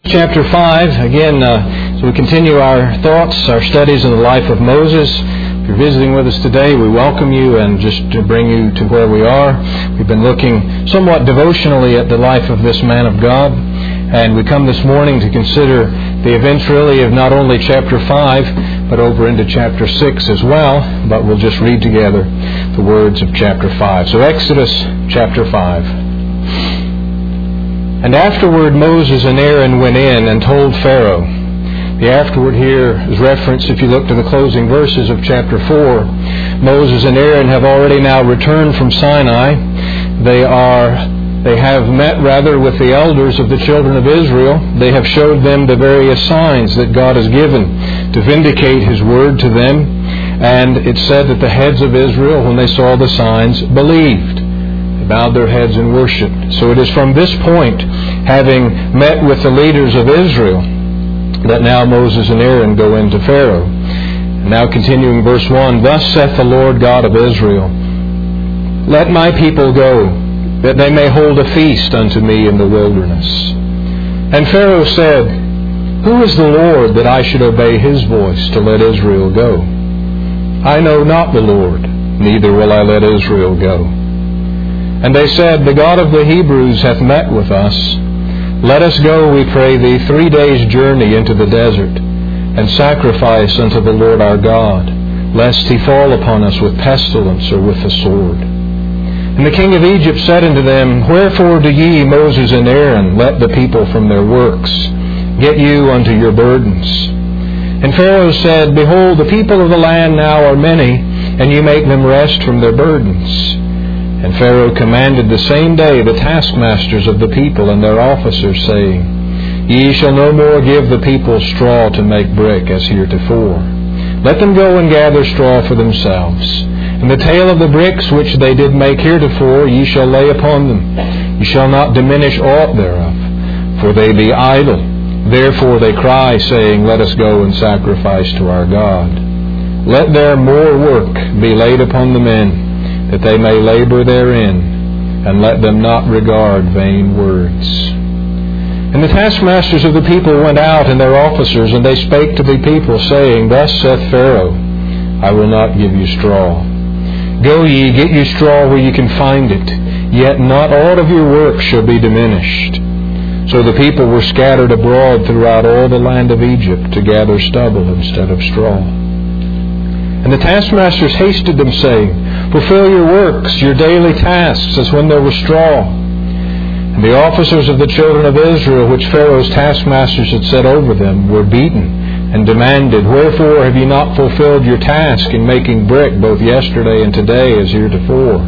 Chapter 5, again, as we continue our thoughts, our studies in the life of Moses. If you're visiting with us today, we welcome you, and just to bring you to where we are, we've been looking somewhat devotionally at the life of this man of God, and we come this morning to consider the events really of not only chapter 5, but over into chapter 6 as well, but we'll just read together the words of chapter 5. So Exodus chapter 5. And afterward Moses and Aaron went in and told Pharaoh. The afterward here is referenced, if you look to the closing verses of chapter 4. Moses and Aaron have already now returned from Sinai. They have met with the elders of the children of Israel. They have showed them the various signs that God has given to vindicate His word to them. And it said that the heads of Israel, when they saw the signs, believed. Bowed their heads and worshipped. So it is from this point, having met with the leaders of Israel, that now Moses and Aaron go into Pharaoh. And now continuing verse 1, Thus saith the Lord God of Israel, Let my people go, that they may hold a feast unto me in the wilderness. And Pharaoh said, Who is the Lord that I should obey His voice to let Israel go? I know not the Lord, neither will I let Israel go. And they said, The God of the Hebrews hath met with us. Let us go, we pray thee, 3 days' journey into the desert, and sacrifice unto the Lord our God, lest He fall upon us with pestilence or with the sword. And the king of Egypt said unto them, Wherefore do ye, Moses and Aaron, let the people from their works? Get you unto your burdens. And Pharaoh said, Behold, the people of the land now are many, and ye make them rest from their burdens. And Pharaoh commanded the same day the taskmasters of the people and their officers, saying, Ye shall no more give the people straw to make brick as heretofore. Let them go and gather straw for themselves. And the tale of the bricks which they did make heretofore ye shall lay upon them. Ye shall not diminish aught thereof, for they be idle. Therefore they cry, saying, Let us go and sacrifice to our God. Let their more work be laid upon the men, that they may labor therein, and let them not regard vain words. And the taskmasters of the people went out, and their officers, and they spake to the people, saying, Thus saith Pharaoh, I will not give you straw. Go ye, get you straw where ye can find it, yet not all of your work shall be diminished. So the people were scattered abroad throughout all the land of Egypt to gather stubble instead of straw. And the taskmasters hasted them, saying, Fulfill your works, your daily tasks, as when there was straw. And the officers of the children of Israel, which Pharaoh's taskmasters had set over them, were beaten, and demanded, Wherefore have ye not fulfilled your task in making brick both yesterday and today as heretofore?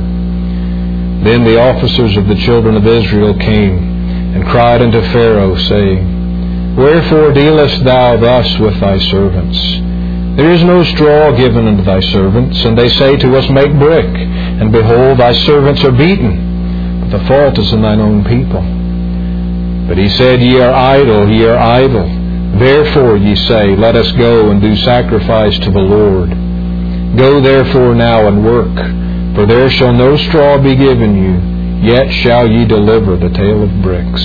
Then the officers of the children of Israel came, and cried unto Pharaoh, saying, Wherefore dealest thou thus with thy servants? There is no straw given unto thy servants, and they say to us, Make brick, and behold, thy servants are beaten, but the fault is in thine own people. But he said, Ye are idle, ye are idle. Therefore ye say, Let us go and do sacrifice to the Lord. Go therefore now and work, for there shall no straw be given you, yet shall ye deliver the tale of bricks.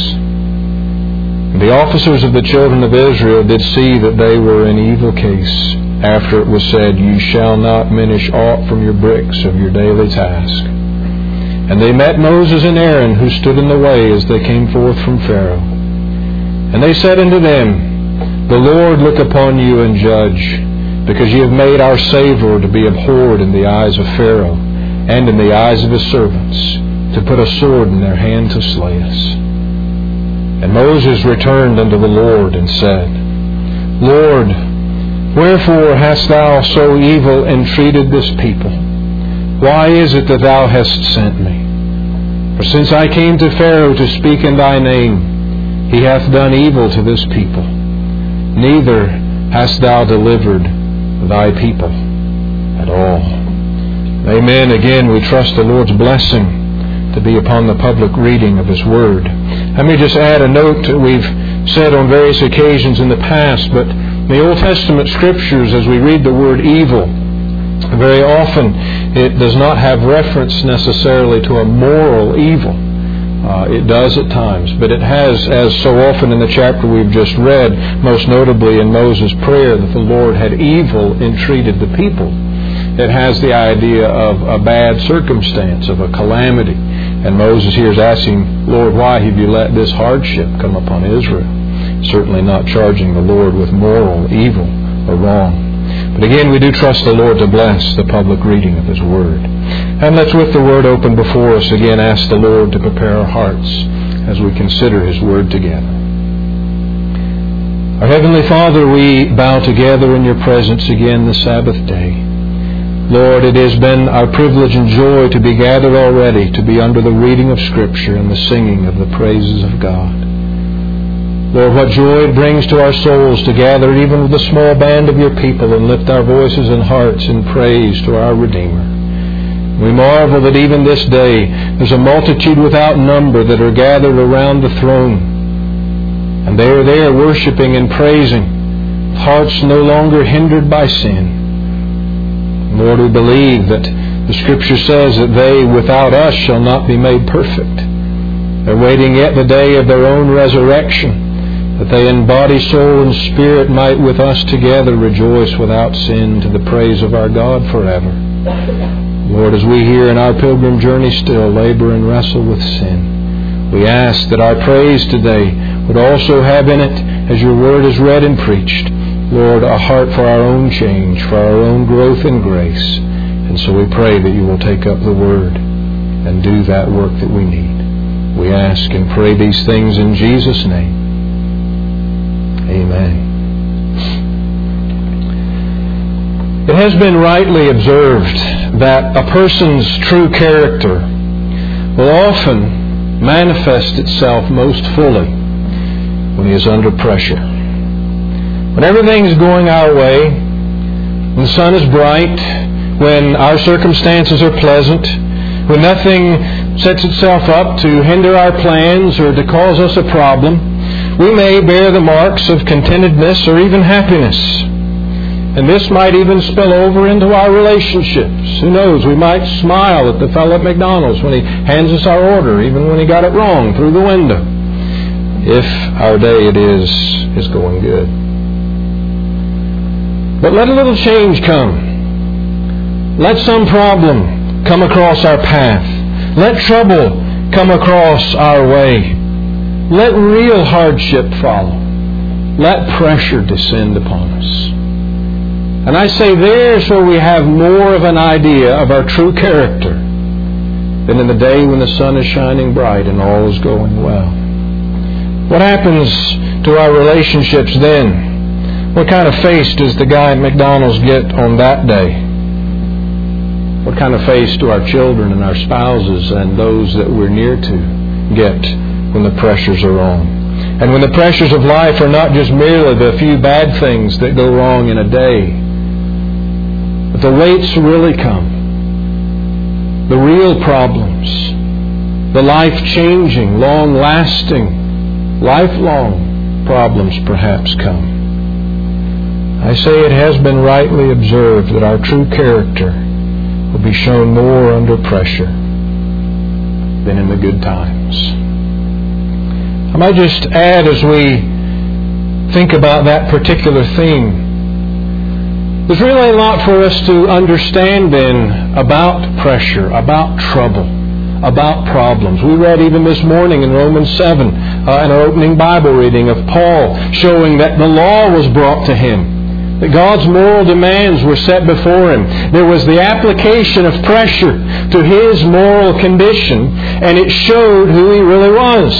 And the officers of the children of Israel did see that they were in evil case, after it was said, You shall not diminish aught from your bricks of your daily task. And they met Moses and Aaron, who stood in the way as they came forth from Pharaoh. And they said unto them, The Lord look upon you and judge, because ye have made our Saviour to be abhorred in the eyes of Pharaoh, and in the eyes of his servants, to put a sword in their hand to slay us. And Moses returned unto the Lord, and said, Lord, wherefore hast thou so evil entreated this people? Why is it that thou hast sent me? For since I came to Pharaoh to speak in thy name, he hath done evil to this people. Neither hast thou delivered thy people at all. Amen. Again, we trust the Lord's blessing to be upon the public reading of His Word. Let me just add a note that we've said on various occasions in the past, but the Old Testament Scriptures, as we read the word evil, very often it does not have reference necessarily to a moral evil, It does at times, but it has, as so often in the chapter we've just read, most notably in Moses' prayer that the Lord had evil entreated the people. It has the idea of a bad circumstance, of a calamity. And Moses here is asking, Lord, why have you let this hardship come upon Israel? Certainly not charging the Lord with moral evil or wrong. But again, we do trust the Lord to bless the public reading of His Word. And let's, with the Word open before us, again ask the Lord to prepare our hearts as we consider His Word together. Our Heavenly Father, we bow together in Your presence again this Sabbath day. Lord, it has been our privilege and joy to be gathered already, to be under the reading of Scripture and the singing of the praises of God. Lord, what joy it brings to our souls to gather even with a small band of Your people and lift our voices and hearts in praise to our Redeemer. We marvel that even this day there's a multitude without number that are gathered around the throne. And they are there worshiping and praising, hearts no longer hindered by sin. Lord, we believe that the Scripture says that they without us shall not be made perfect. They're waiting yet the day of their own resurrection, that they in body, soul, and spirit might with us together rejoice without sin to the praise of our God forever. Lord, as we here in our pilgrim journey still labor and wrestle with sin, we ask that our praise today would also have in it, as Your Word is read and preached, Lord, a heart for our own change, for our own growth in grace. And so we pray that You will take up the Word and do that work that we need. We ask and pray these things in Jesus' name. Amen. It has been rightly observed that a person's true character will often manifest itself most fully when he is under pressure. When everything's going our way, when the sun is bright, when our circumstances are pleasant, when nothing sets itself up to hinder our plans or to cause us a problem, we may bear the marks of contentedness or even happiness. And this might even spill over into our relationships. Who knows, we might smile at the fellow at McDonald's when he hands us our order, even when he got it wrong through the window, if our day it is going good. But let a little change come. Let some problem come across our path. Let trouble come across our way. Let real hardship follow. Let pressure descend upon us. And I say there's where we have more of an idea of our true character than in the day when the sun is shining bright and all is going well. What happens to our relationships then? What kind of face does the guy at McDonald's get on that day? What kind of face do our children and our spouses and those that we're near to get when the pressures are on? And when the pressures of life are not just merely the few bad things that go wrong in a day, but the weights really come. The real problems, the life-changing, long-lasting, lifelong problems perhaps come. I say it has been rightly observed that our true character will be shown more under pressure than in the good times. I might just add, as we think about that particular theme, there's really a lot for us to understand then about pressure, about trouble, about problems. We read even this morning in Romans 7, in our opening Bible reading of Paul, showing that the law was brought to him, that God's moral demands were set before him. There was the application of pressure to his moral condition, and it showed who he really was.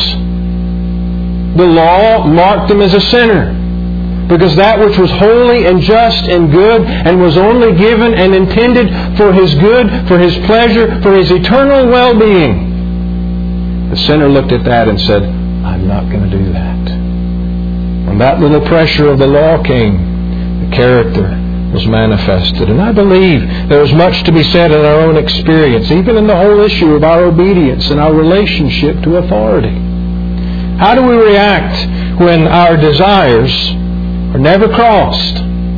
The law marked him as a sinner, because that which was holy and just and good and was only given and intended for his good, for his pleasure, for his eternal well-being. The sinner looked at that and said, I'm not going to do that. When that little pressure of the law came, the character was manifested. And I believe there is much to be said in our own experience, even in the whole issue of our obedience and our relationship to authority. How do we react when our desires are never crossed?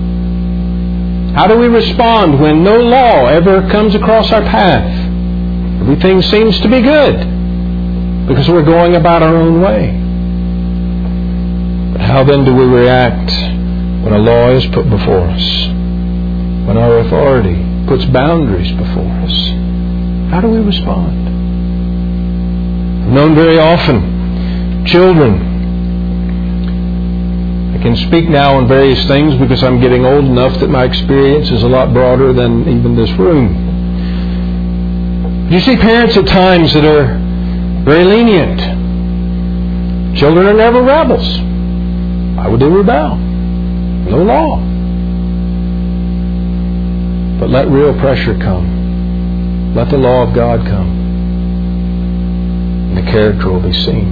How do we respond when no law ever comes across our path? Everything seems to be good. because we're going about our own way. But how then do we react when a law is put before us? When our authority puts boundaries before us? How do we respond? I've known very often children. I can speak now on various things because I'm getting old enough that my experience is a lot broader than even this room. You see parents at times that are very lenient. Children are never rebels. Why would they rebel? No law. But let real pressure come. Let the law of God come. And the character will be seen.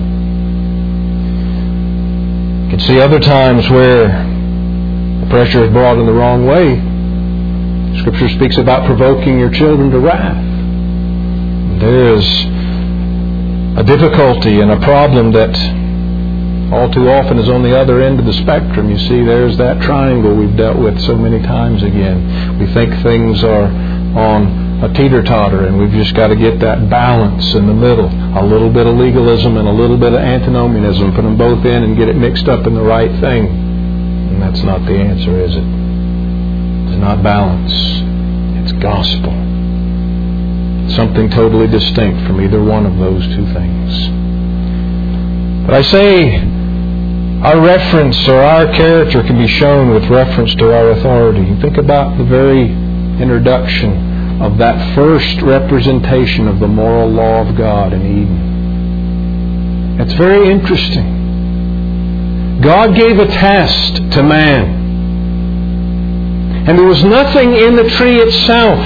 You can see other times where the pressure is brought in the wrong way. Scripture speaks about provoking your children to wrath. There is a difficulty and a problem that all too often is on the other end of the spectrum. You see, there's that triangle we've dealt with so many times again. We think things are on a teeter-totter, and we've just got to get that balance in the middle. A little bit of legalism and a little bit of antinomianism. Put them both in and get it mixed up in the right thing. And that's not the answer, is it? It's not balance. It's gospel. Something totally distinct from either one of those two things. But I say our reference or our character can be shown with reference to our authority. Think about the very introduction of that first representation of the moral law of God in Eden. It's very interesting. God gave a test to man. And there was nothing in the tree itself.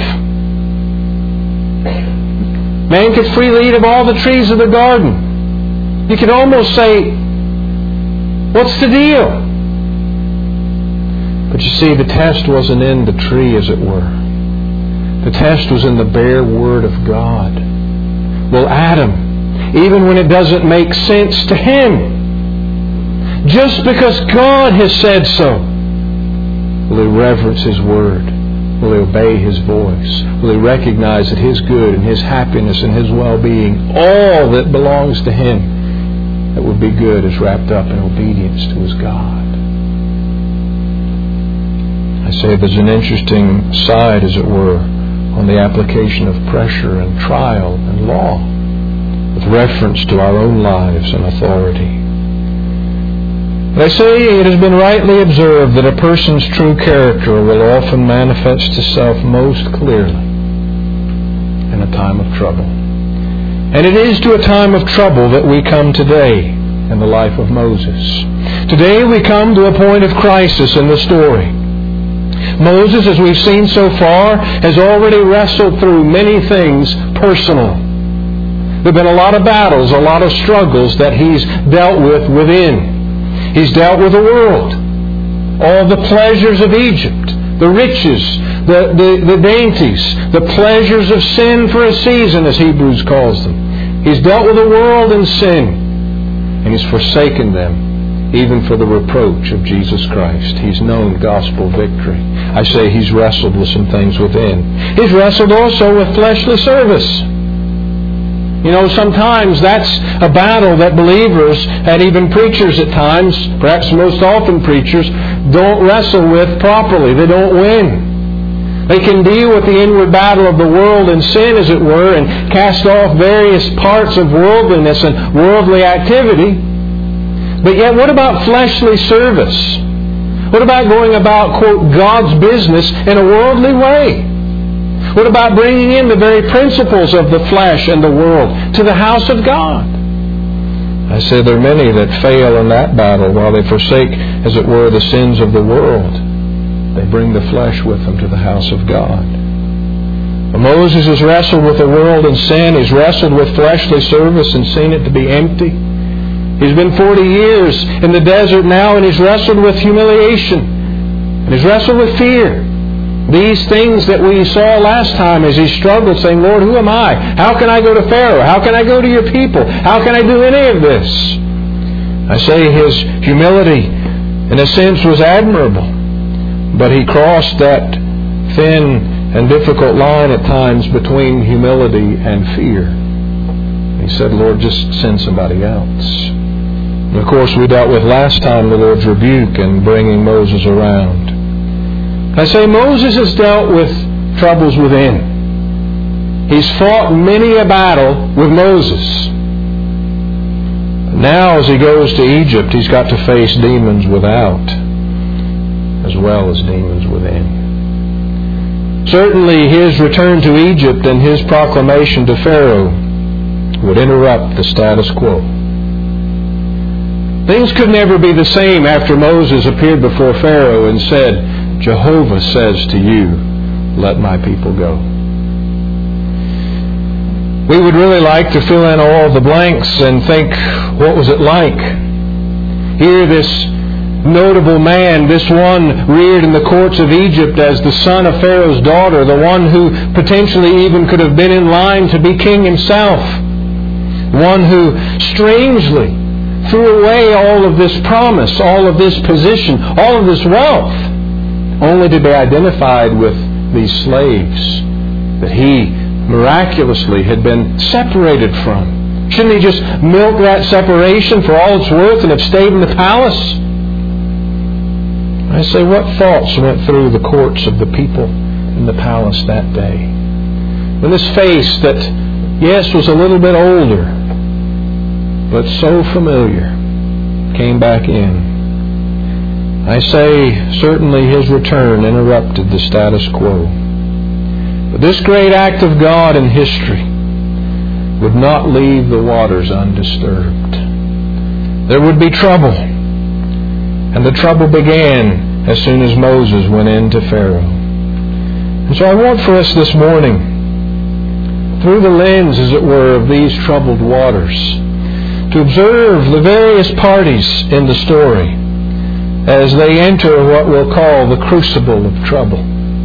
Man could freely eat of all the trees of the garden. You could almost say, what's the deal? But you see, the test wasn't in the tree, as it were. The test was in the bare Word of God. Well, Adam, even when it doesn't make sense to him, just because God has said so, will he reverence His Word? Will he obey His voice? Will he recognize that His good and His happiness and His well-being, all that belongs to Him that would be good, is wrapped up in obedience to His God? I say there's an interesting side, as it were, on the application of pressure and trial and law with reference to our own lives and authority. But I say it has been rightly observed that a person's true character will often manifest itself most clearly in a time of trouble. And it is to a time of trouble that we come today in the life of Moses. Today we come to a point of crisis in the story. Moses, as we've seen so far, has already wrestled through many things personal. There have been a lot of battles, a lot of struggles that he's dealt with within. He's dealt with the world, all the pleasures of Egypt, the riches, the dainties, the pleasures of sin for a season, as Hebrews calls them. He's dealt with the world and sin, and he's forsaken them, even for the reproach of Jesus Christ. He's known gospel victory. I say he's wrestled with some things within. He's wrestled also with fleshly service. You know, sometimes that's a battle that believers and even preachers at times, perhaps most often preachers, don't wrestle with properly. They don't win. They can deal with the inward battle of the world and sin, as it were, and cast off various parts of worldliness and worldly activity. But yet, what about fleshly service? What about going about, quote, God's business in a worldly way? What about bringing in the very principles of the flesh and the world to the house of God? I say there are many that fail in that battle while they forsake, as it were, the sins of the world. They bring the flesh with them to the house of God. Well, Moses has wrestled with the world and sin. He's wrestled with fleshly service and seen it to be empty. He's been 40 years in the desert now, and he's wrestled with humiliation. And he's wrestled with fear. These things that we saw last time as he struggled, saying, Lord, who am I? How can I go to Pharaoh? How can I go to your people? How can I do any of this? I say his humility, in a sense, was admirable. But he crossed that thin and difficult line at times between humility and fear. He said, Lord, just send somebody else. And of course, we dealt with last time the Lord's rebuke and bringing Moses around. I say Moses has dealt with troubles within. He's fought many a battle with Moses. Now, as he goes to Egypt, he's got to face demons without, as well as demons within. Certainly, his return to Egypt and his proclamation to Pharaoh would interrupt the status quo. Things could never be the same after Moses appeared before Pharaoh and said, Jehovah says to you, let my people go. We would really like to fill in all the blanks and think, what was it like? Here this notable man, this one reared in the courts of Egypt as the son of Pharaoh's daughter, the one who potentially even could have been in line to be king himself, one who strangely threw away all of this promise, all of this position, all of this wealth, only to be identified with these slaves that he miraculously had been separated from. Shouldn't he just milk that separation for all it's worth and have stayed in the palace? I say, what thoughts went through the courts of the people in the palace that day? When this face that, yes, was a little bit older, but so familiar, came back in. I say, certainly his return interrupted the status quo. But this great act of God in history would not leave the waters undisturbed. There would be trouble. And the trouble began as soon as Moses went into Pharaoh. And so I want for us this morning, through the lens, as it were, of these troubled waters, to observe the various parties in the story as they enter what we'll call the crucible of trouble.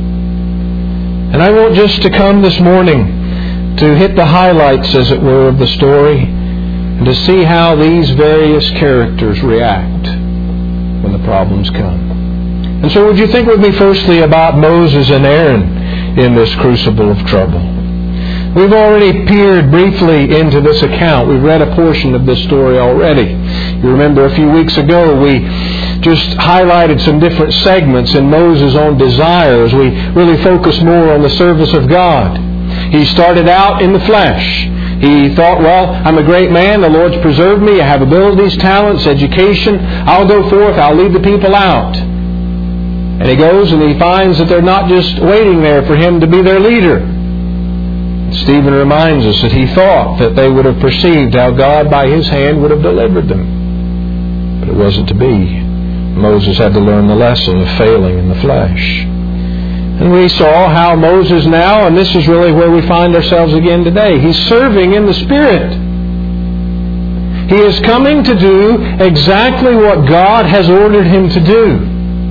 And I want just to come this morning to hit the highlights, as it were, of the story and to see how these various characters react when the problems come. And so would you think with me firstly about Moses and Aaron in this crucible of trouble? We've already peered briefly into this account. We've read a portion of this story already. You remember a few weeks ago we just highlighted some different segments in Moses' own desire as we really focus more on the service of God. He started out in the flesh. He thought, well, I'm a great man. The Lord's preserved me. I have abilities, talents, education. I'll go forth. I'll lead the people out. And he goes and he finds that they're not just waiting there for him to be their leader. Stephen reminds us that he thought that they would have perceived how God by his hand would have delivered them. But it wasn't to be. Moses had to learn the lesson of failing in the flesh. And we saw how Moses now, and this is really where we find ourselves again today, he's serving in the Spirit. He is coming to do exactly what God has ordered him to do.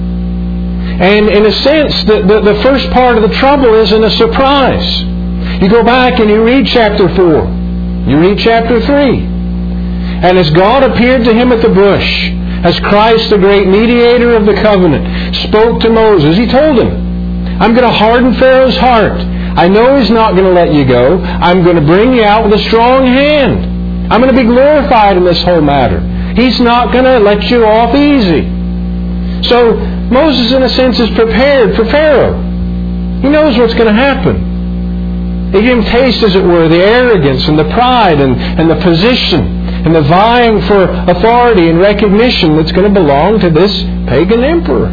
And in a sense, the first part of the trouble isn't a surprise. You go back and you read chapter 4. You read chapter 3. And as God appeared to him at the bush, as Christ, the great mediator of the covenant, spoke to Moses, he told him, I'm going to harden Pharaoh's heart. I know he's not going to let you go. I'm going to bring you out with a strong hand. I'm going to be glorified in this whole matter. He's not going to let you off easy. So Moses, in a sense, is prepared for Pharaoh. He knows what's going to happen. They give him taste, as it were, the arrogance and the pride and the position and the vying for authority and recognition that's going to belong to this pagan emperor.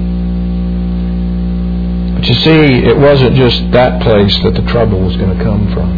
But you see, it wasn't just that place that the trouble was going to come from.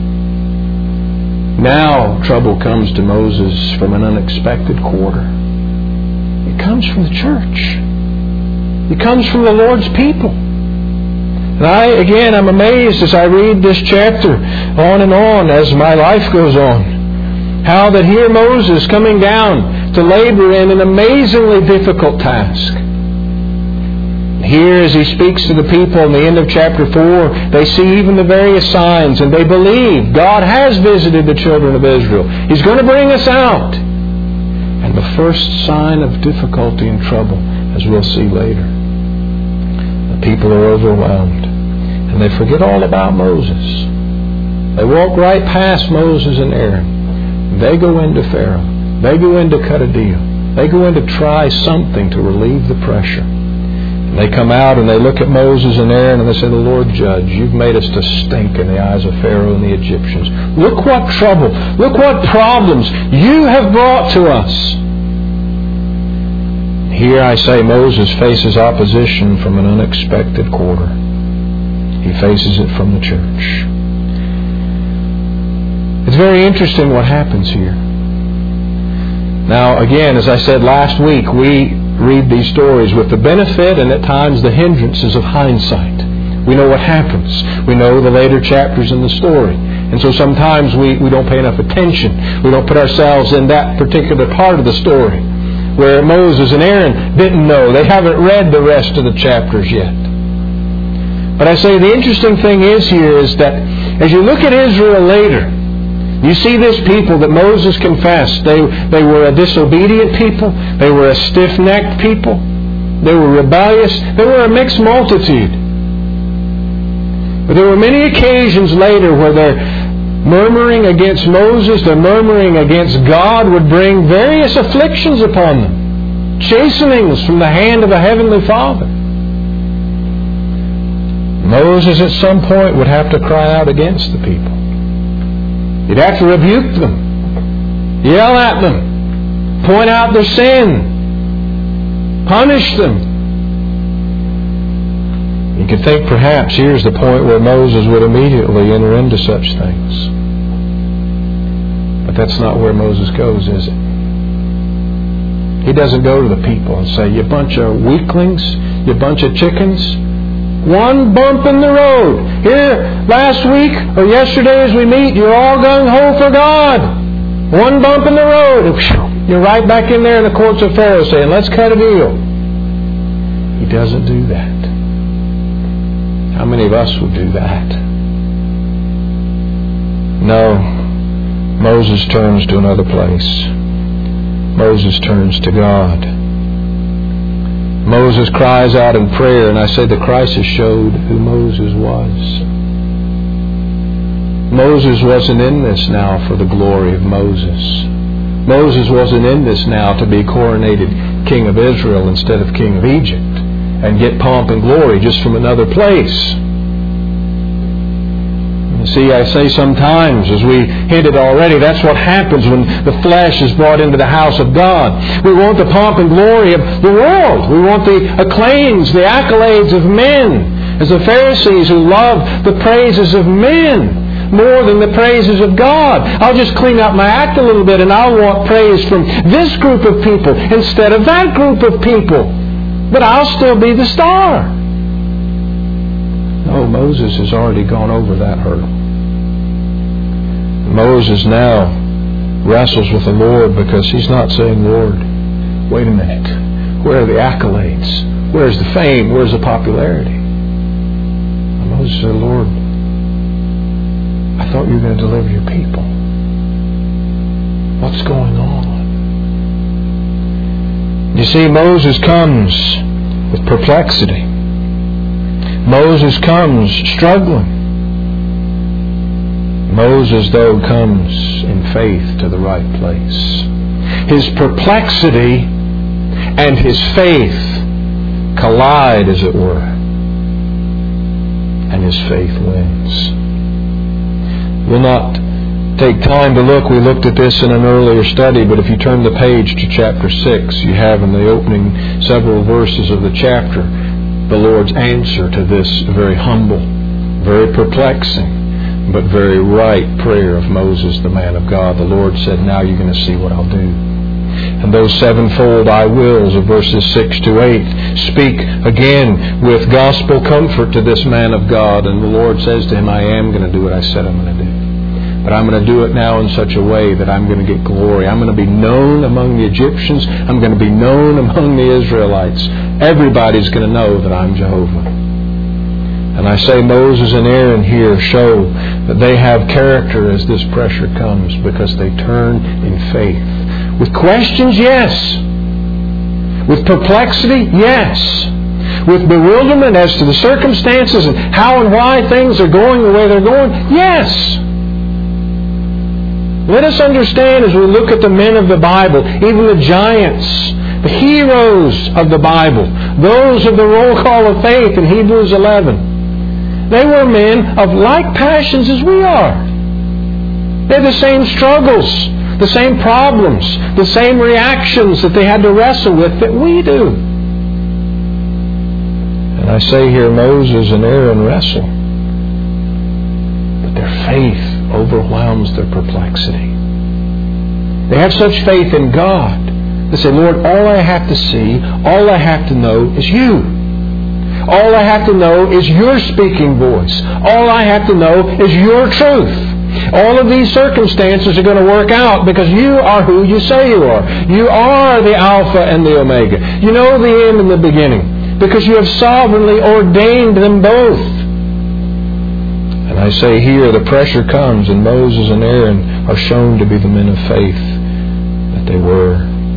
Now trouble comes to Moses from an unexpected quarter. It comes from the church. It comes from the Lord's people. And I'm amazed as I read this chapter on and on as my life goes on. How that here Moses coming down to labor in an amazingly difficult task. Here as he speaks to the people in the end of chapter 4, they see even the various signs and they believe God has visited the children of Israel. He's going to bring us out. And the first sign of difficulty and trouble, as we'll see later, the people are overwhelmed. And they forget all about Moses. They walk right past Moses and Aaron. They go into Pharaoh. They go in to cut a deal. They go in to try something to relieve the pressure. And they come out and they look at Moses and Aaron and they say, the Lord judge, you've made us to stink in the eyes of Pharaoh and the Egyptians. Look what trouble, look what problems you have brought to us. Here I say Moses faces opposition from an unexpected quarter. He faces it from the church. It's very interesting what happens here. Now, again, as I said last week, we read these stories with the benefit and at times the hindrances of hindsight. We know what happens. We know the later chapters in the story. And so sometimes we don't pay enough attention. We don't put ourselves in that particular part of the story where Moses and Aaron didn't know. They haven't read the rest of the chapters yet. But I say the interesting thing is here is that as you look at Israel later, you see this people that Moses confessed. They were a disobedient people. They were a stiff-necked people. They were rebellious. They were a mixed multitude. But there were many occasions later where their murmuring against Moses, their murmuring against God would bring various afflictions upon them. Chastenings from the hand of a heavenly Father. Moses at some point would have to cry out against the people. He'd have to rebuke them, yell at them, point out their sin, punish them. You could think perhaps here's the point where Moses would immediately enter into such things. But that's not where Moses goes, is it? He doesn't go to the people and say, you bunch of weaklings, you bunch of chickens. One bump in the road. Here, last week or yesterday as we meet, you're all gung-ho for God. One bump in the road. You're right back in there in the courts of Pharaoh saying, let's cut a deal. He doesn't do that. How many of us would do that? No. Moses turns to another place. Moses turns to God. Moses cries out in prayer, and I say the crisis showed who Moses was. Moses wasn't in this now for the glory of Moses. Moses wasn't in this now to be coronated king of Israel instead of king of Egypt and get pomp and glory just from another place. You see, I say sometimes, as we hinted already, that's what happens when the flesh is brought into the house of God. We want the pomp and glory of the world. We want the acclaims, the accolades of men. As the Pharisees who love the praises of men more than the praises of God. I'll just clean up my act a little bit and I'll want praise from this group of people instead of that group of people. But I'll still be the star. No, Moses has already gone over that hurdle. Moses now wrestles with the Lord because he's not saying, Lord, wait a minute. Where are the accolades? Where's the fame? Where's the popularity? And Moses said, Lord, I thought you were going to deliver your people. What's going on? You see, Moses comes with perplexity. Moses comes struggling. Moses, though, comes in faith to the right place. His perplexity and his faith collide, as it were. And his faith wins. We'll not take time to look. We looked at this in an earlier study, but if you turn the page to chapter 6, you have in the opening several verses of the chapter the Lord's answer to this very humble, very perplexing, but very right prayer of Moses, the man of God. The Lord said, now you're going to see what I'll do. And those sevenfold I wills of verses 6 to 8 speak again with gospel comfort to this man of God. And the Lord says to him, I am going to do what I said I'm going to do. But I'm going to do it now in such a way that I'm going to get glory. I'm going to be known among the Egyptians. I'm going to be known among the Israelites. Everybody's going to know that I'm Jehovah. And I say Moses and Aaron here show that they have character as this pressure comes because they turn in faith. With questions, yes. With perplexity, yes. With bewilderment as to the circumstances and how and why things are going the way they're going, yes. Let us understand as we look at the men of the Bible, even the giants, the heroes of the Bible, those of the roll call of faith in Hebrews 11. They were men of like passions as we are. They had the same struggles, the same problems, the same reactions that they had to wrestle with that we do. And I say here, Moses and Aaron wrestle. But their faith overwhelms their perplexity. They have such faith in God. They say, Lord, all I have to see, all I have to know is You. All I have to know is Your speaking voice. All I have to know is Your truth. All of these circumstances are going to work out because You are who You say You are. You are the Alpha and the Omega. You know the end and the beginning because You have sovereignly ordained them both. And I say here, the pressure comes and Moses and Aaron are shown to be the men of faith that they were.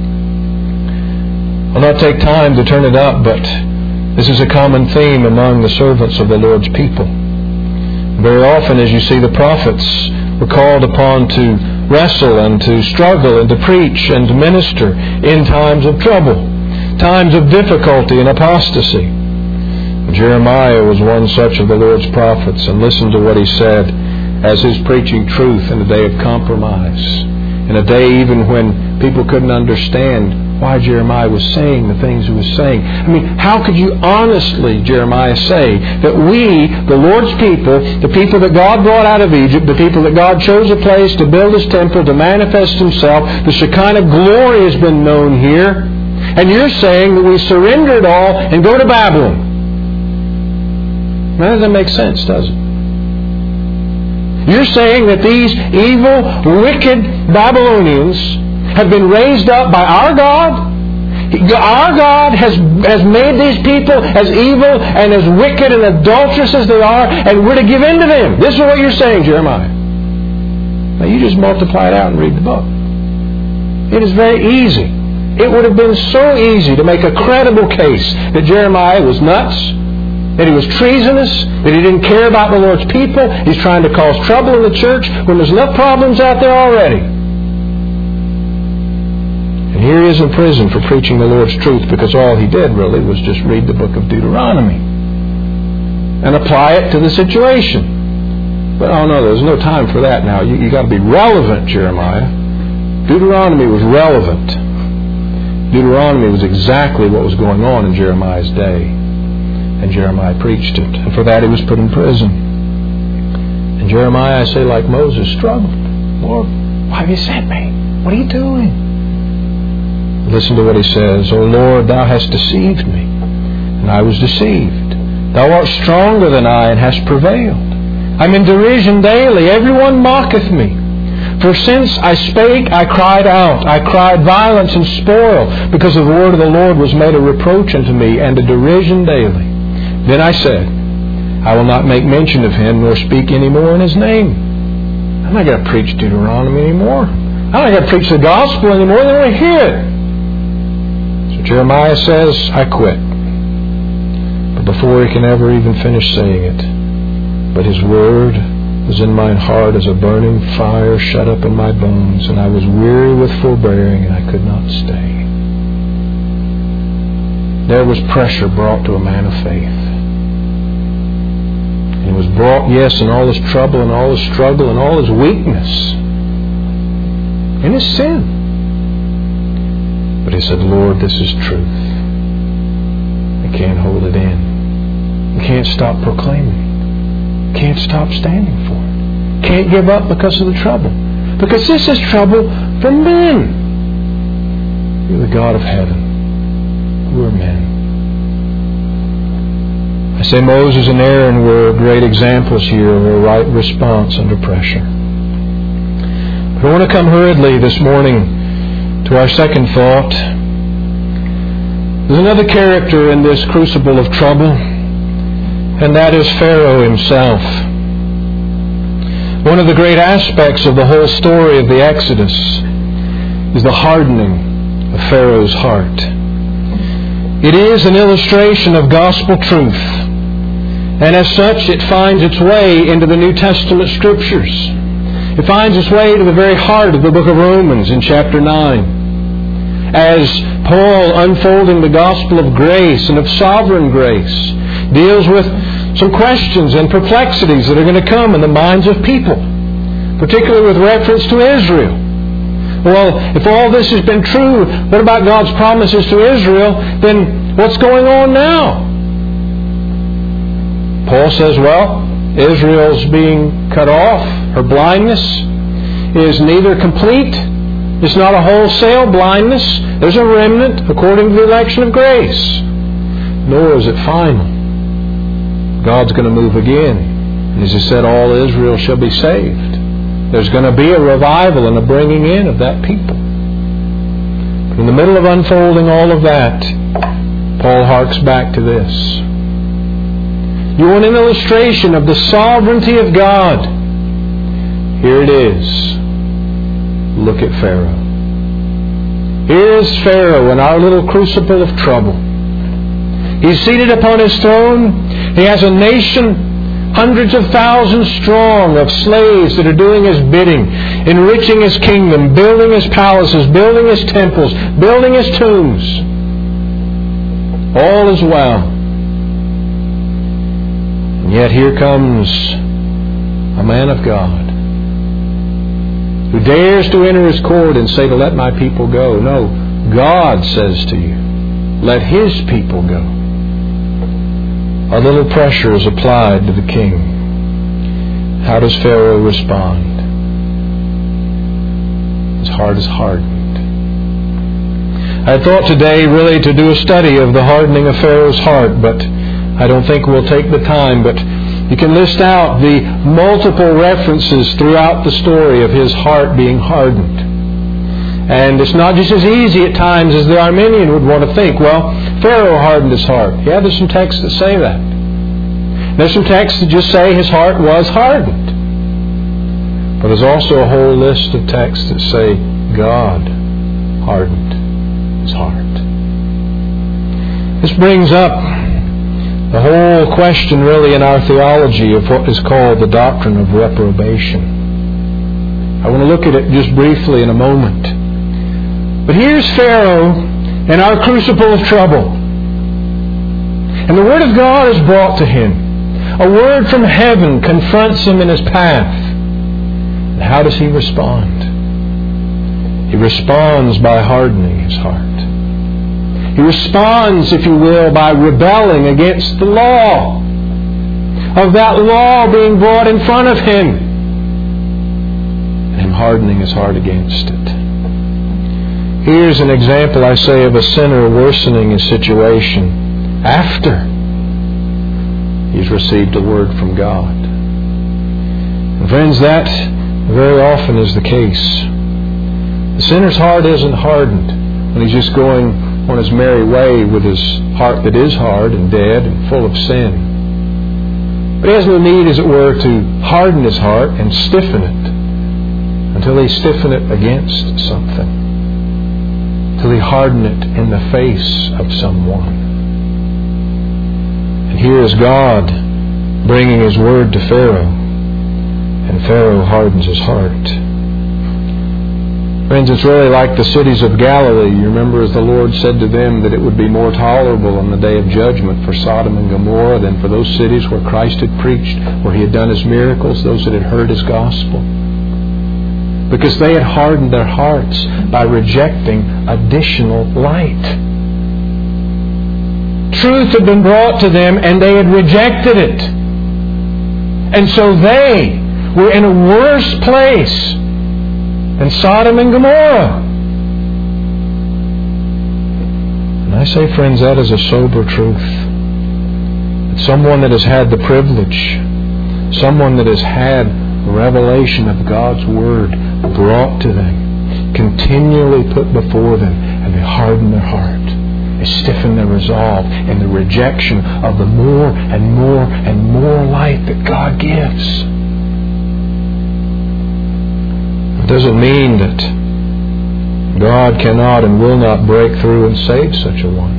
I'll not take time to turn it up, but this is a common theme among the servants of the Lord's people. Very often, as you see, the prophets were called upon to wrestle and to struggle and to preach and to minister in times of trouble, times of difficulty and apostasy. Jeremiah was one such of the Lord's prophets, and listen to what he said as his preaching truth in a day of compromise, in a day even when people couldn't understand why Jeremiah was saying the things he was saying. I mean, how could you honestly, Jeremiah, say that we, the Lord's people, the people that God brought out of Egypt, the people that God chose a place to build His temple, to manifest Himself, the Shekinah glory has been known here, and you're saying that we surrender it all and go to Babylon? That doesn't make sense, does it? You're saying that these evil, wicked Babylonians have been raised up by our God? Our God has made these people as evil and as wicked and adulterous as they are, and we're to give in to them. This is what you're saying, Jeremiah. Now you just multiply it out and read the book. It is very easy. It would have been so easy to make a credible case that Jeremiah was nuts, that he was treasonous, that he didn't care about the Lord's people, he's trying to cause trouble in the church when there's enough problems out there already. And here he is in prison for preaching the Lord's truth because all he did really was just read the book of Deuteronomy and apply it to the situation. But oh no, there's no time for that now. You got to be relevant, Jeremiah. Deuteronomy was relevant. Deuteronomy was exactly what was going on in Jeremiah's day. And Jeremiah preached it. And for that he was put in prison. And Jeremiah, I say, like Moses, struggled. Lord, why have You sent me? What are You doing? Listen to what he says. O Lord, Thou hast deceived me, and I was deceived. Thou art stronger than I, and hast prevailed. I'm in derision daily. Everyone mocketh me. For since I spake, I cried out. I cried violence and spoil, because the word of the Lord was made a reproach unto me, and a derision daily. Then I said, I will not make mention of Him, nor speak any more in His name. I'm not going to preach Deuteronomy anymore. I'm not going to preach the gospel anymore. They don't want to hear it. So Jeremiah says, I quit. But before he can ever even finish saying it, but His word was in mine heart as a burning fire shut up in my bones, and I was weary with forbearing, and I could not stay. There was pressure brought to a man of faith. And it was brought, yes, in all his trouble and all his struggle and all his weakness, in his sin. But he said, Lord, this is truth. I can't hold it in. I can't stop proclaiming it. Can't stop standing for it. Can't give up because of the trouble. Because this is trouble for men. You're the God of heaven. We're men. I say Moses and Aaron were great examples here of a right response under pressure. But I want to come hurriedly this morning to our second thought. There's another character in this crucible of trouble, and that is Pharaoh himself. One of the great aspects of the whole story of the Exodus is the hardening of Pharaoh's heart. It is an illustration of gospel truth, and as such it finds its way into the New Testament Scriptures. It finds its way to the very heart of the book of Romans in chapter 9. As Paul, unfolding the gospel of grace and of sovereign grace, deals with some questions and perplexities that are going to come in the minds of people, particularly with reference to Israel. Well, if all this has been true, what about God's promises to Israel? Then what's going on now? Paul says, well, Israel's being cut off. Her blindness is neither complete. It's not a wholesale blindness. There's a remnant according to the election of grace. Nor is it final. God's going to move again. And as He said, all Israel shall be saved. There's going to be a revival and a bringing in of that people. But in the middle of unfolding all of that, Paul harks back to this. You want an illustration of the sovereignty of God? Here it is. Look at Pharaoh. Here is Pharaoh in our little crucible of trouble. He's seated upon his throne. He has a nation, hundreds of thousands strong, of slaves that are doing his bidding, enriching his kingdom, building his palaces, building his temples, building his tombs. All is well. And yet here comes a man of God who dares to enter His court and say to let my people go. No, God says to you, let His people go. A little pressure is applied to the king. How does Pharaoh respond? His heart is hardened. I thought today really to do a study of the hardening of Pharaoh's heart, but I don't think we'll take the time. But you can list out the multiple references throughout the story of his heart being hardened. And it's not just as easy at times as the Arminian would want to think. Well, Pharaoh hardened his heart. Yeah, there's some texts that say that. There's some texts that just say his heart was hardened. But there's also a whole list of texts that say God hardened his heart. This brings up the whole question really in our theology of what is called the doctrine of reprobation. I want to look at it just briefly in a moment. But here's Pharaoh in our crucible of trouble. And the Word of God is brought to him. A word from heaven confronts him in his path. And how does he respond? He responds by hardening his heart. He responds, if you will, by rebelling against the law. Of that law being brought in front of him. And him hardening his heart against it. Here's an example, I say, of a sinner worsening his situation after he's received a word from God. And friends, that very often is the case. The sinner's heart isn't hardened when he's just going on his merry way with his heart that is hard and dead and full of sin. But he has no need, as it were, to harden his heart and stiffen it until he stiffen it against something. Till he harden it in the face of someone. And here is God bringing His word to Pharaoh, and Pharaoh hardens his heart. Friends, it's really like the cities of Galilee. You remember as the Lord said to them that it would be more tolerable on the day of judgment for Sodom and Gomorrah than for those cities where Christ had preached, where He had done His miracles, those that had heard His gospel. Because they had hardened their hearts by rejecting additional light. Truth had been brought to them and they had rejected it. And so they were in a worse place than Sodom and Gomorrah. And I say, friends, that is a sober truth. That someone that has had the privilege, someone that has had revelation of God's Word brought to them, continually put before them, and they harden their heart. They stiffen their resolve in the rejection of the more and more and more light that God gives. It doesn't mean that God cannot and will not break through and save such a one.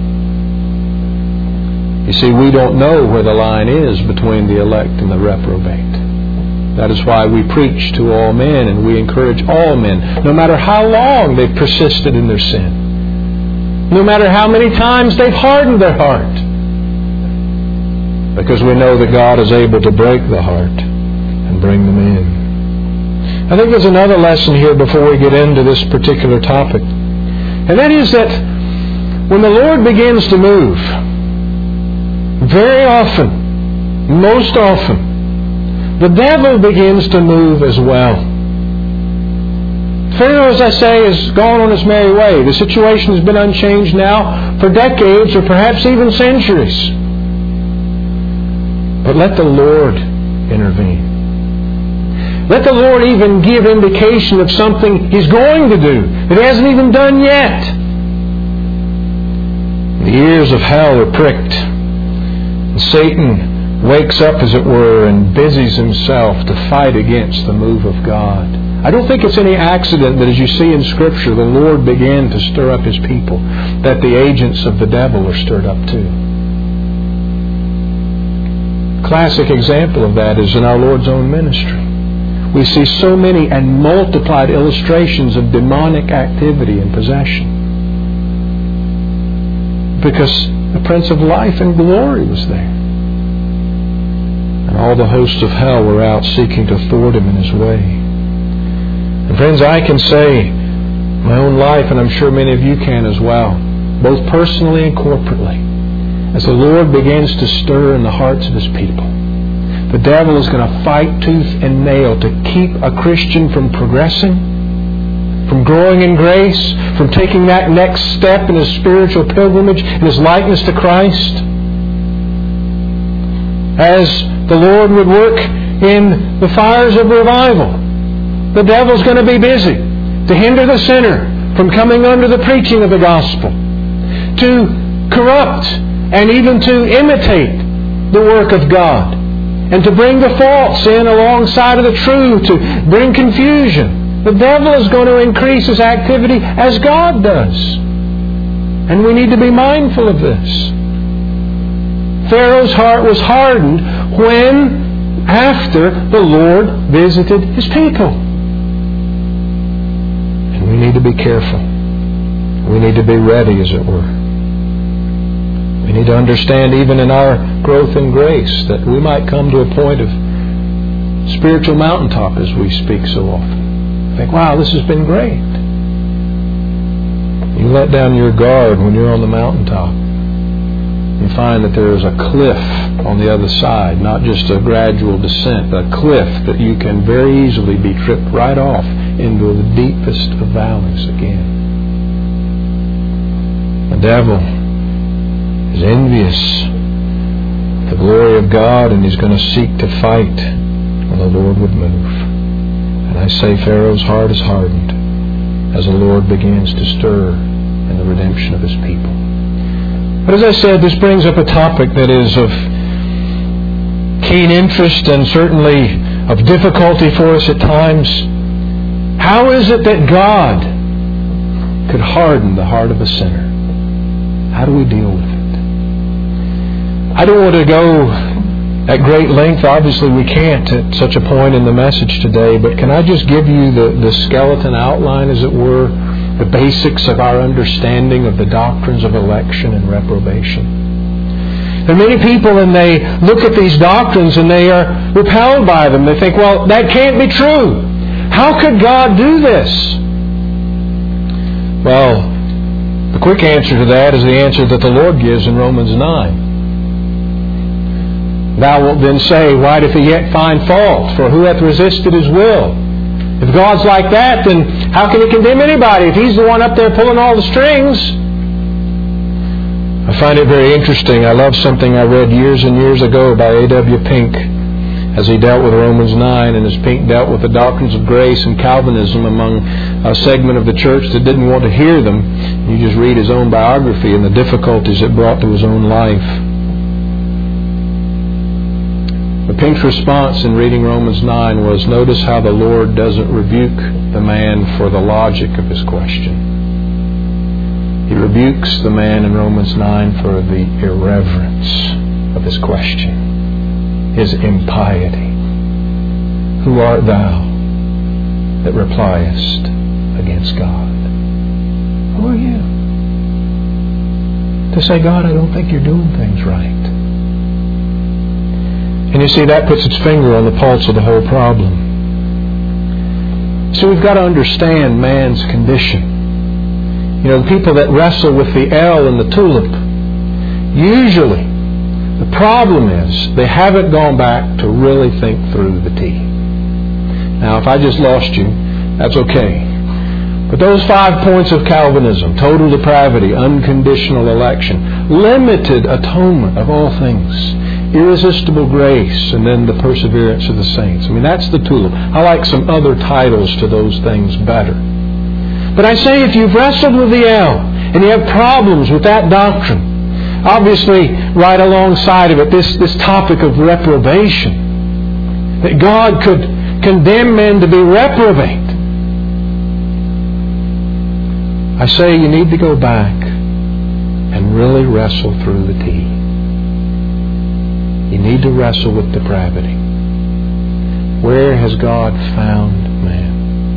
You see, we don't know where the line is between the elect and the reprobate. That is why we preach to all men and we encourage all men, no matter how long they've persisted in their sin, no matter how many times they've hardened their heart, because we know that God is able to break the heart and bring them in. I think there's another lesson here before we get into this particular topic, and that is that when the Lord begins to move, very often, most often, the devil begins to move as well. Pharaoh, as I say, has gone on his merry way. The situation has been unchanged now for decades or perhaps even centuries. But let the Lord intervene. Let the Lord even give indication of something He's going to do that He hasn't even done yet. The ears of hell are pricked. And Satan wakes up, as it were, and busies himself to fight against the move of God. I don't think it's any accident that, as you see in Scripture, the Lord began to stir up His people, that the agents of the devil are stirred up too. Classic example of that is in our Lord's own ministry. We see so many and multiplied illustrations of demonic activity and possession, because the Prince of Life and Glory was there. And all the hosts of hell were out seeking to thwart Him in His way. And friends, I can say, my own life, and I'm sure many of you can as well, both personally and corporately, as the Lord begins to stir in the hearts of His people, the devil is going to fight tooth and nail to keep a Christian from progressing, from growing in grace, from taking that next step in his spiritual pilgrimage, in his likeness to Christ. As the Lord would work in the fires of revival, the devil's going to be busy to hinder the sinner from coming under the preaching of the gospel, to corrupt and even to imitate the work of God, and to bring the false in alongside of the true, to bring confusion. The devil is going to increase his activity as God does. And we need to be mindful of this. Pharaoh's heart was hardened when, after the Lord visited His people. And we need to be careful. We need to be ready, as it were. We need to understand, even in our growth in grace, that we might come to a point of spiritual mountaintop, as we speak so often. Think, wow, this has been great. You let down your guard when you're on the mountaintop. You find that there is a cliff on the other side, not just a gradual descent, a cliff that you can very easily be tripped right off into the deepest of valleys again. The devil is envious of the glory of God, and he's going to seek to fight when the Lord would move. And I say Pharaoh's heart is hardened as the Lord begins to stir in the redemption of His people. But as I said, this brings up a topic that is of keen interest and certainly of difficulty for us at times. How is it that God could harden the heart of a sinner? How do we deal with it? I don't want to go at great length. Obviously, we can't at such a point in the message today, but can I just give you the skeleton outline, as it were, the basics of our understanding of the doctrines of election and reprobation? There are many people, and they look at these doctrines and they are repelled by them. They think, well, that can't be true. How could God do this? Well, the quick answer to that is the answer that the Lord gives in Romans 9. Thou wilt then say, why doth He yet find fault? For who hath resisted His will? If God's like that, then how can He condemn anybody if He's the one up there pulling all the strings? I find it very interesting. I love something I read years and years ago by A.W. Pink, as he dealt with Romans 9, and as Pink dealt with the doctrines of grace and Calvinism among a segment of the church that didn't want to hear them. You just read his own biography and the difficulties it brought to his own life. But Pink's response in reading Romans 9 was, notice how the Lord doesn't rebuke the man for the logic of his question. He rebukes the man in Romans 9 for the irreverence of his question, his impiety. Who art thou that repliest against God? Who are you to say, God, I don't think you're doing things right? And you see, that puts its finger on the pulse of the whole problem. So we've got to understand man's condition. You know, the people that wrestle with the L in the tulip, usually the problem is they haven't gone back to really think through the T. Now, if I just lost you, that's okay. But those 5 points of Calvinism, total depravity, unconditional election, limited atonement of all things, irresistible grace, and then the perseverance of the saints. I mean, that's the tulip. I like some other titles to those things better. But I say, if you've wrestled with the L and you have problems with that doctrine, obviously right alongside of it, this topic of reprobation, that God could condemn men to be reprobate, I say you need to go back and really wrestle through the T. You need to wrestle with depravity. Where has God found man?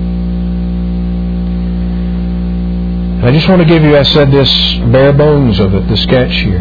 And I just want to give you, I said this, bare bones of it, the sketch here.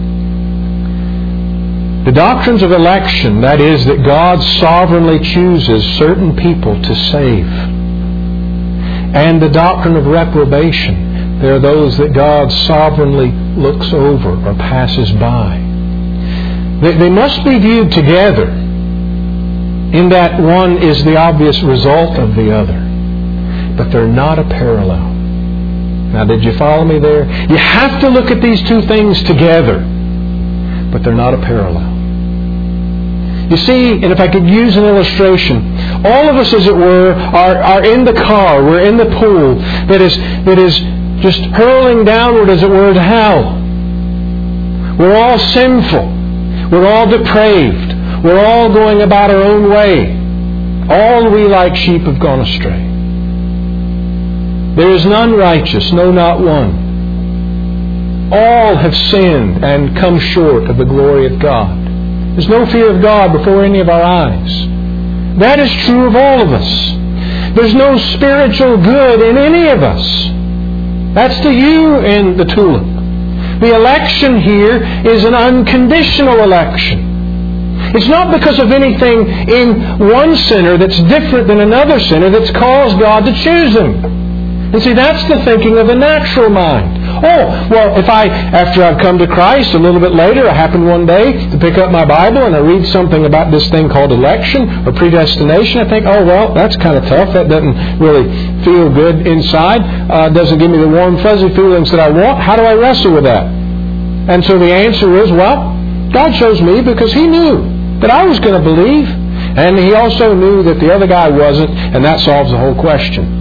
The doctrines of election, that is, that God sovereignly chooses certain people to save. And the doctrine of reprobation, there are those that God sovereignly looks over or passes by. They must be viewed together, in that one is the obvious result of the other. But they're not a parallel. Now, did you follow me there? You have to look at these two things together, but they're not a parallel. You see, and if I could use an illustration, all of us, as it were, are in the car, we're in the pool that is just hurling downward, as it were, to hell. We're all sinful. We're all depraved. We're all going about our own way. All we like sheep have gone astray. There is none righteous, no, not one. All have sinned and come short of the glory of God. There's no fear of God before any of our eyes. That is true of all of us. There's no spiritual good in any of us. That's to you in the tulip. The election here is an unconditional election. It's not because of anything in one sinner that's different than another sinner that's caused God to choose him. And see, that's the thinking of a natural mind. Oh, well, if after I've come to Christ a little bit later, I happen one day to pick up my Bible and I read something about this thing called election or predestination, I think, oh, well, that's kind of tough. That doesn't really feel good inside. Doesn't give me the warm, fuzzy feelings that I want. How do I wrestle with that? And so the answer is, well, God chose me because He knew that I was going to believe. And He also knew that the other guy wasn't, and that solves the whole question.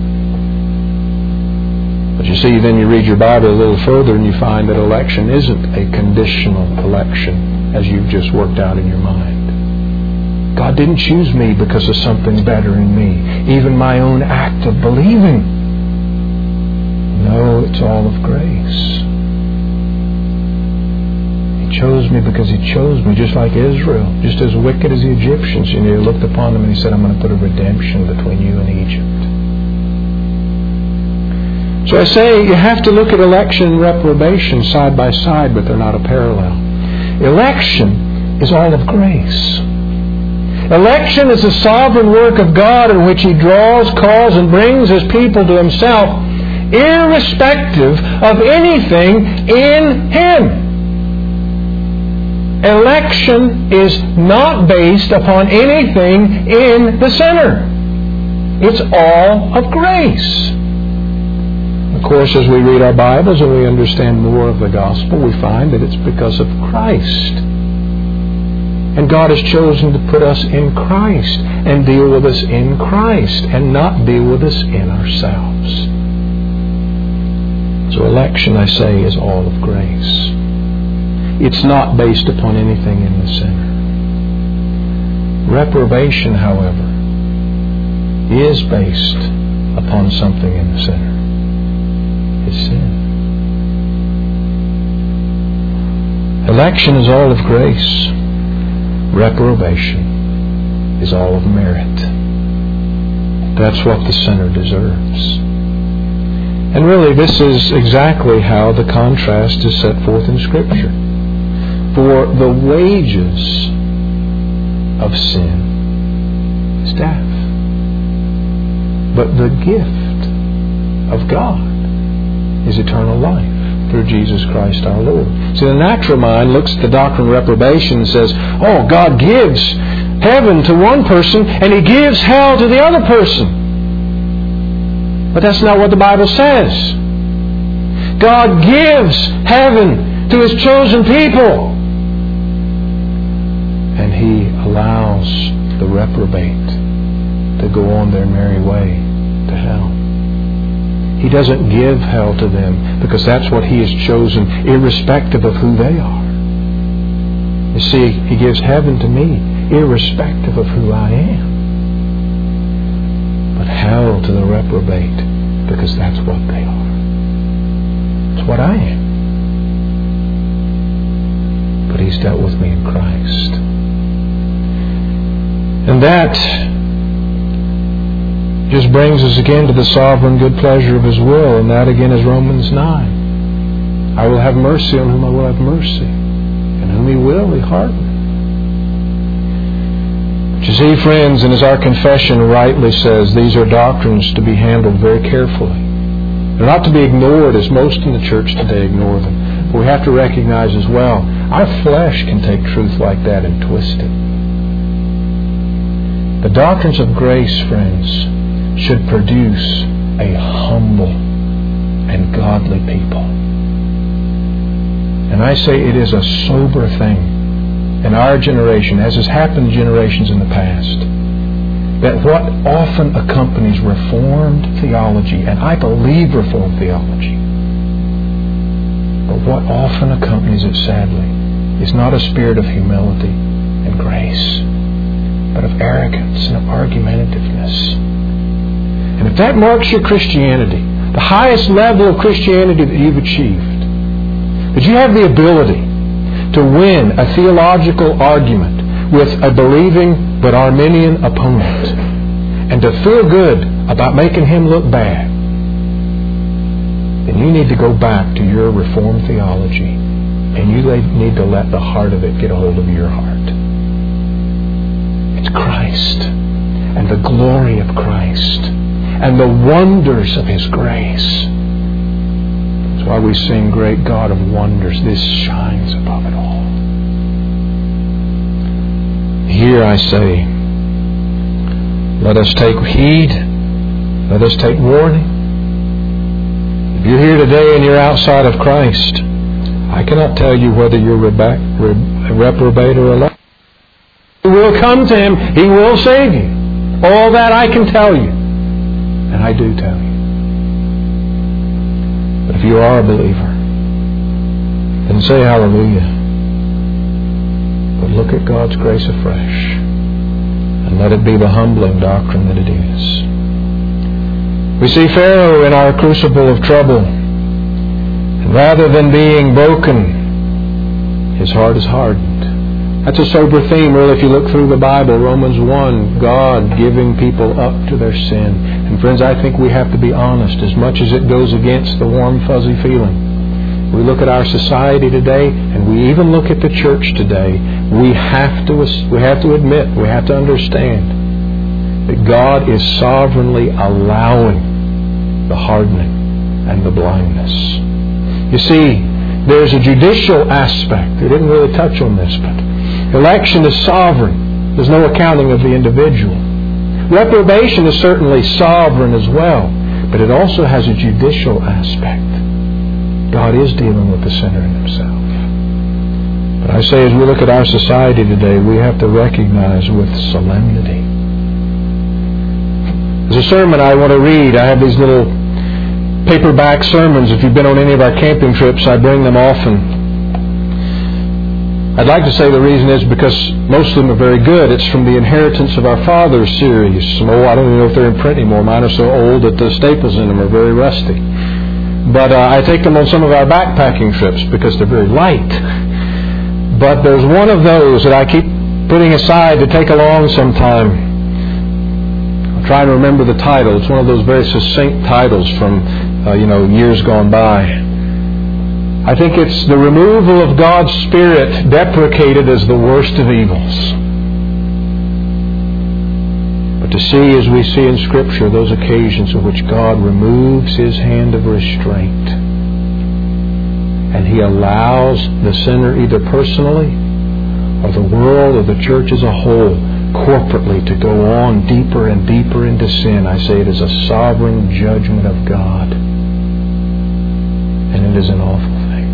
But you see, then you read your Bible a little further and you find that election isn't a conditional election as you've just worked out in your mind. God didn't choose me because of something better in me, even my own act of believing. No, it's all of grace. He chose me because He chose me, just like Israel, just as wicked as the Egyptians. He looked upon them and He said, I'm going to put a redemption between you and Egypt. So I say you have to look at election and reprobation side by side, but they're not a parallel. Election is all of grace. Election is the sovereign work of God in which He draws, calls, and brings His people to Himself, irrespective of anything in Him. Election is not based upon anything in the sinner. It's all of grace. Of course, as we read our Bibles and we understand more of the gospel, we find that it's because of Christ. And God has chosen to put us in Christ and deal with us in Christ and not deal with us in ourselves. So election, I say, is all of grace. It's not based upon anything in the sinner. Reprobation, however, is based upon something in the sinner. His sin. Election is all of grace. Reprobation is all of merit. That's what the sinner deserves. And really, this is exactly how the contrast is set forth in Scripture. For the wages of sin is death. But the gift of God is eternal life through Jesus Christ our Lord. So the natural mind looks at the doctrine of reprobation and says, oh, God gives heaven to one person and He gives hell to the other person. But that's not what the Bible says. God gives heaven to His chosen people. And He allows the reprobate to go on their merry way to hell. He doesn't give hell to them because that's what He has chosen, irrespective of who they are. You see, He gives heaven to me, irrespective of who I am. But hell to the reprobate, because that's what they are. It's what I am. But He's dealt with me in Christ. And that just brings us again to the sovereign good pleasure of His will, and that again is Romans 9. I will have mercy on whom I will have mercy, and whom He will, He harden. But you see, friends, and as our confession rightly says, these are doctrines to be handled very carefully. They're not to be ignored as most in the church today ignore them. But we have to recognize as well, our flesh can take truth like that and twist it. The doctrines of grace, friends, should produce a humble and godly people. And I say it is a sober thing in our generation, as has happened in generations in the past, that what often accompanies Reformed theology, and I believe Reformed theology, but what often accompanies it, sadly, is not a spirit of humility and grace, but of arrogance and of argumentativeness. And if that marks your Christianity, the highest level of Christianity that you've achieved, that you have the ability to win a theological argument with a believing but Arminian opponent, and to feel good about making him look bad, then you need to go back to your Reformed theology, and you need to let the heart of it get a hold of your heart. It's Christ, and the glory of Christ, and the wonders of His grace. That's why we sing, Great God of Wonders, this shines above it all. Here I say, let us take heed, let us take warning. If you're here today and you're outside of Christ, I cannot tell you whether you're a reprobate or elect. You will come to Him, He will save you. All that I can tell you, and I do tell you. But if you are a believer, then say hallelujah. But look at God's grace afresh, and let it be the humbling doctrine that it is. We see Pharaoh in our crucible of trouble, and rather than being broken, his heart is hardened. That's a sober theme, really, if you look through the Bible. Romans 1, God giving people up to their sin. And friends, I think we have to be honest, as much as it goes against the warm, fuzzy feeling. We look at our society today, and we even look at the church today, we have to admit, we have to understand that God is sovereignly allowing the hardening and the blindness. You see, there's a judicial aspect. We didn't really touch on this, but election is sovereign. There's no accounting of the individual. Reprobation is certainly sovereign as well, but it also has a judicial aspect. God is dealing with the sinner in himself. But I say, as we look at our society today, we have to recognize with solemnity. There's a sermon I want to read. I have these little paperback sermons. If you've been on any of our camping trips, I bring them often. I'd like to say the reason is because most of them are very good. It's from the Inheritance of Our Fathers series. I don't even know if they're in print anymore. Mine are so old that the staples in them are very rusty. But I take them on some of our backpacking trips because they're very light. But there's one of those that I keep putting aside to take along sometime. I'm trying to remember the title. It's one of those very succinct titles from, years gone by. I think it's The Removal of God's Spirit Deprecated as the Worst of Evils. But to see, as we see in Scripture, those occasions in which God removes His hand of restraint and He allows the sinner, either personally or the world or the church as a whole, corporately to go on deeper and deeper into sin. I say it is a sovereign judgment of God. And it is an awful thing.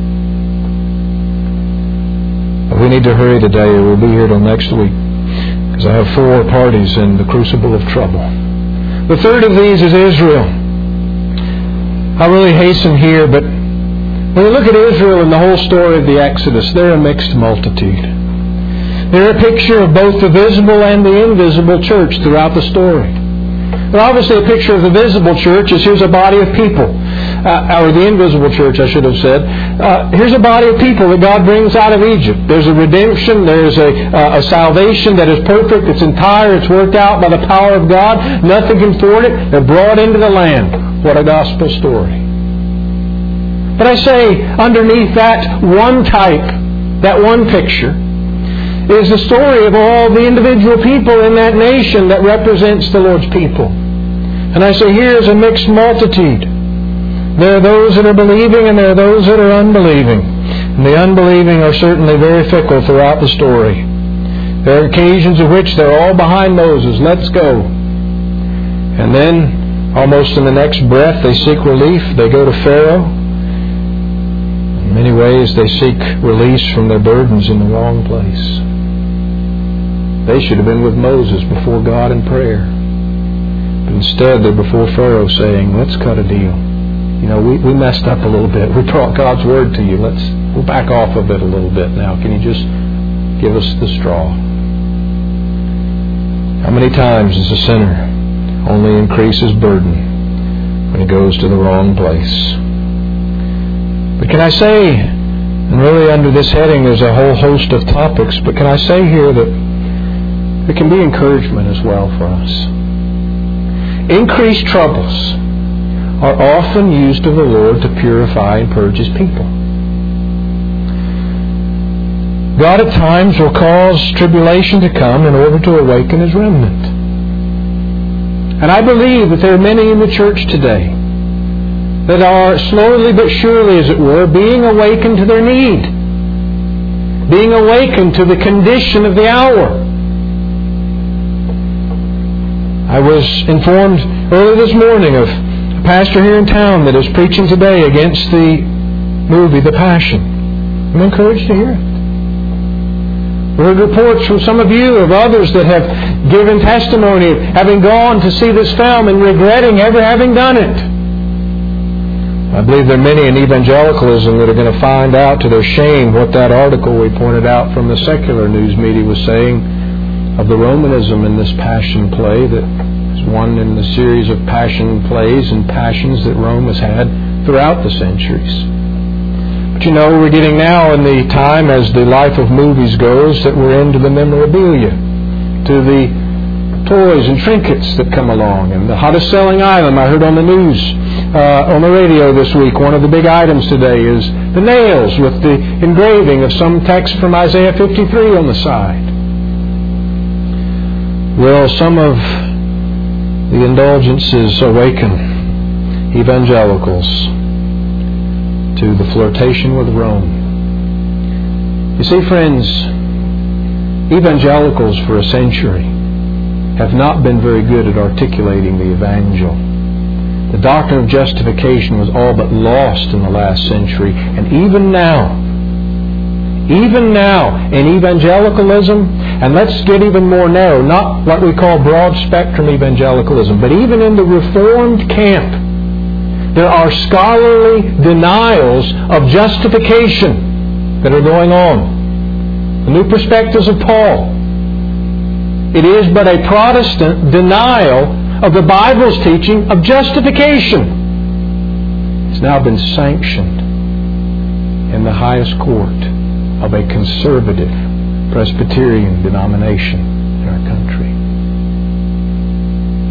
But we need to hurry today, or we'll be here till next week, because I have 4 parties in the crucible of trouble. The third of these is Israel. I'll really hasten here, but when you look at Israel and the whole story of the Exodus, they're a mixed multitude. They're a picture of both the visible and the invisible church throughout the story. But obviously a picture of the visible church is here's a body of people, or the invisible church, I should have said. Here's a body of people that God brings out of Egypt. There's a redemption, there's a salvation that is perfect, it's entire, it's worked out by the power of God. Nothing can thwart it. They're brought into the land. What a gospel story. But I say, underneath that one type, that one picture, is the story of all the individual people in that nation that represents the Lord's people. And I say, here is a mixed multitude. There are those that are believing and there are those that are unbelieving. And the unbelieving are certainly very fickle throughout the story. There are occasions in which they're all behind Moses. Let's go. And then, almost in the next breath, they seek relief. They go to Pharaoh. In many ways, they seek release from their burdens in the wrong place. They should have been with Moses before God in prayer. But instead, they're before Pharaoh saying, let's cut a deal. We messed up a little bit. We brought God's Word to you. We'll back off of it a little bit now. Can you just give us the straw? How many times does a sinner only increase his burden when he goes to the wrong place? But can I say, and really under this heading there's a whole host of topics, but can I say here that it can be encouragement as well for us. Increased troubles are often used of the Lord to purify and purge His people. God at times will cause tribulation to come in order to awaken His remnant. And I believe that there are many in the church today that are slowly but surely, as it were, being awakened to their need, being awakened to the condition of the hour. I was informed early this morning of a pastor here in town that is preaching today against the movie The Passion. I'm encouraged to hear it. We heard reports from some of you of others that have given testimony of having gone to see this film and regretting ever having done it. I believe there are many in evangelicalism that are going to find out to their shame what that article we pointed out from the secular news media was saying of the Romanism in this Passion play that is one in the series of Passion plays and passions that Rome has had throughout the centuries. But we're getting now in the time, as the life of movies goes, that we're into the memorabilia, to the toys and trinkets that come along. And the hottest selling item, I heard on the news, on the radio this week, one of the big items today is the nails with the engraving of some text from Isaiah 53 on the side. Will some of the indulgences awaken evangelicals to the flirtation with Rome? You see, friends, evangelicals for a century have not been very good at articulating the evangel. The doctrine of justification was all but lost in the last century, and even now in evangelicalism, and let's get even more narrow, not what we call broad spectrum evangelicalism, but even in the Reformed camp, there are scholarly denials of justification that are going on. The New Perspectives of Paul. It is but a Protestant denial of the Bible's teaching of justification. It's now been sanctioned in the highest court of a conservative Presbyterian denomination in our country.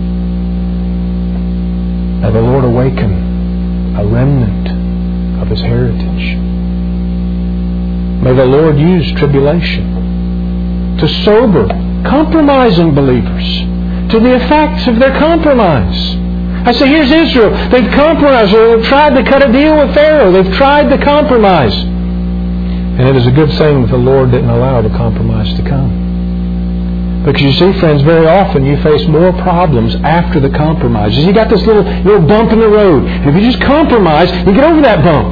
awaken a remnant of His heritage. May the Lord use tribulation to sober compromising believers to the effects of their compromise. I say, here's Israel. They've compromised. They've tried to cut a deal with Pharaoh. They've tried to compromise. And it is a good thing that the Lord didn't allow the compromise to come. Because you see, friends, very often you face more problems after the compromises. You got this little bump in the road. And if you just compromise, you get over that bump.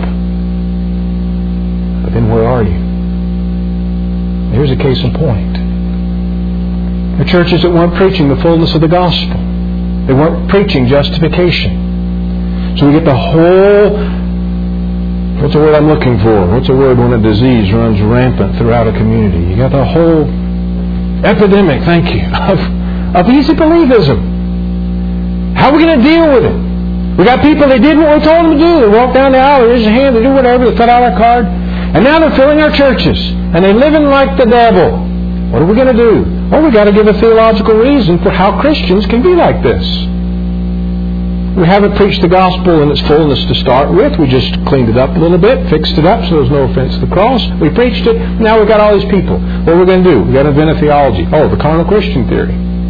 But then where are you? Here's a case in point. The churches that weren't preaching the fullness of the gospel. They weren't preaching justification. So we get the whole... What's the word I'm looking for? What's the word when a disease runs rampant throughout a community? You got the whole epidemic, thank you, of easy believism. How are we going to deal with it? We got people that did what we told them to do. They walk down the aisle, they raise their hand, they do whatever, they fill out our card. And now they're filling our churches. And they're living like the devil. What are we going to do? Well, we've got to give a theological reason for how Christians can be like this. We haven't preached the gospel in its fullness to start with. We just cleaned it up a little bit, fixed it up so there's no offense to the cross. We preached it. Now we've got all these people. What are we going to do? We've got to invent a theology. Oh, the carnal Christian theory.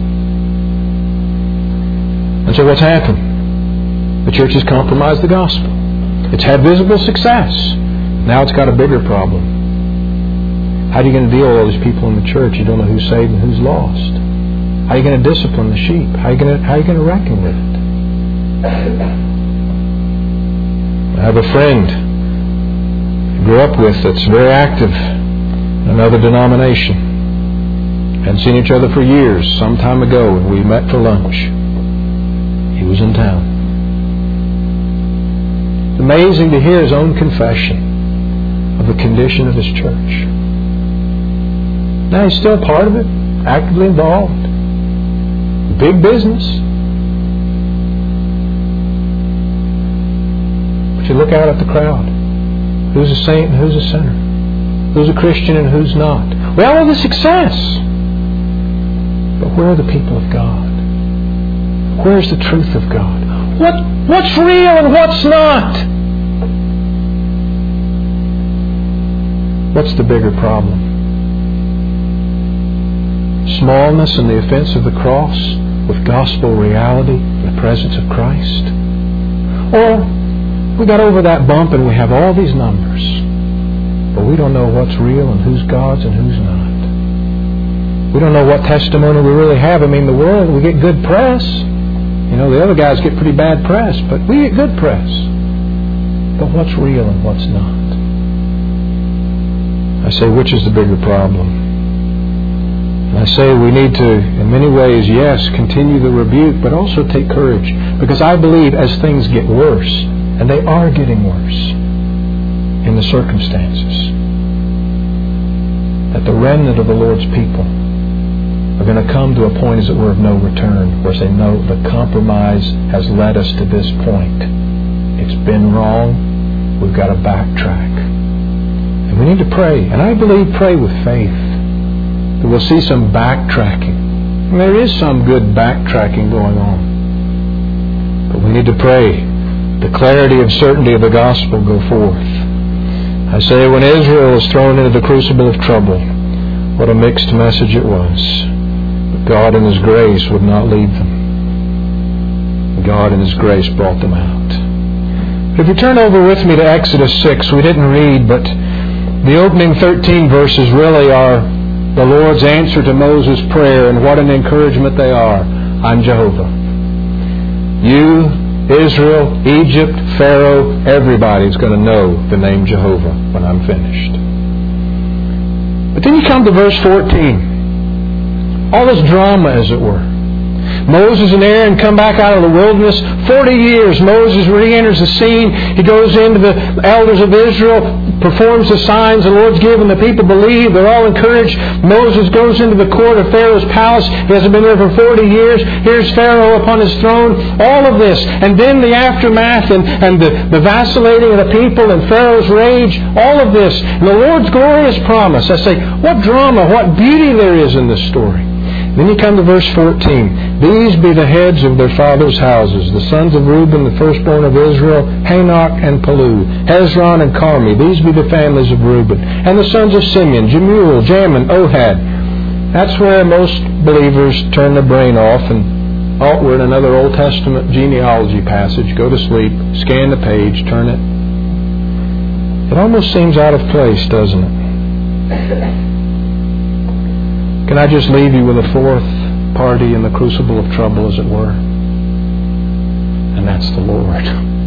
And so what's happened? The church has compromised the gospel. It's had visible success. Now it's got a bigger problem. How are you going to deal with all these people in the church? You don't know who's saved and who's lost. How are you going to discipline the sheep? How are you going to reckon with it? I have a friend I grew up with that's very active in another denomination. Hadn't seen each other for years. Some time ago, and we met for lunch. He was in town. It's amazing to hear his own confession of the condition of his church. Now he's still part of it, actively involved. Big business. But you look out at the crowd. Who's a saint and who's a sinner? Who's a Christian and who's not? We all have the success. But where are the people of God? Where's the truth of God? What's real and what's not? What's the bigger problem? Smallness and the offense of the cross with gospel reality in the presence of Christ? Or we got over that bump and we have all these numbers, but we don't know what's real and who's God's and who's not. We don't know what testimony we really have. I mean, the world, we get good press. You know, the other guys get pretty bad press, but we get good press. But what's real and what's not? I say, which is the bigger problem? And I say we need to, in many ways, yes, continue the rebuke, but also take courage. Because I believe as things get worse, and they are getting worse in the circumstances, that the remnant of the Lord's people are going to come to a point, as it were, of no return, where they know the compromise has led us to this point. It's been wrong. We've got to backtrack. And we need to pray. And I believe pray with faith. That we'll see some backtracking. And there is some good backtracking going on. But we need to pray. The clarity and certainty of the gospel go forth. I say when Israel was thrown into the crucible of trouble, what a mixed message it was. But God in His grace would not leave them. God in His grace brought them out. If you turn over with me to Exodus 6, we didn't read, but the opening 13 verses really are the Lord's answer to Moses' prayer, and what an encouragement they are. I'm Jehovah. You, Israel, Egypt, Pharaoh, everybody's going to know the name Jehovah when I'm finished. But then you come to verse 14. All this drama, as it were. Moses and Aaron come back out of the wilderness. 40 years, Moses re-enters the scene. He goes into the elders of Israel, performs the signs the Lord's given. The people believe. They're all encouraged. Moses goes into the court of Pharaoh's palace. He hasn't been there for 40 years. Here's Pharaoh upon his throne. All of this. And then the aftermath and the vacillating of the people and Pharaoh's rage. All of this. And the Lord's glorious promise. I say, what drama, what beauty there is in this story. Then you come to verse 14. These be the heads of their fathers' houses, the sons of Reuben, the firstborn of Israel, Hanok and Palu, Hezron and Carmi. These be the families of Reuben. And the sons of Simeon, Jemuel, Jamin, Ohad. That's where most believers turn their brain off and, oh, we're in another Old Testament genealogy passage. Go to sleep, scan the page, turn it. It almost seems out of place, doesn't it? Can I just leave you with a fourth party in the crucible of trouble, as it were? And that's the Lord.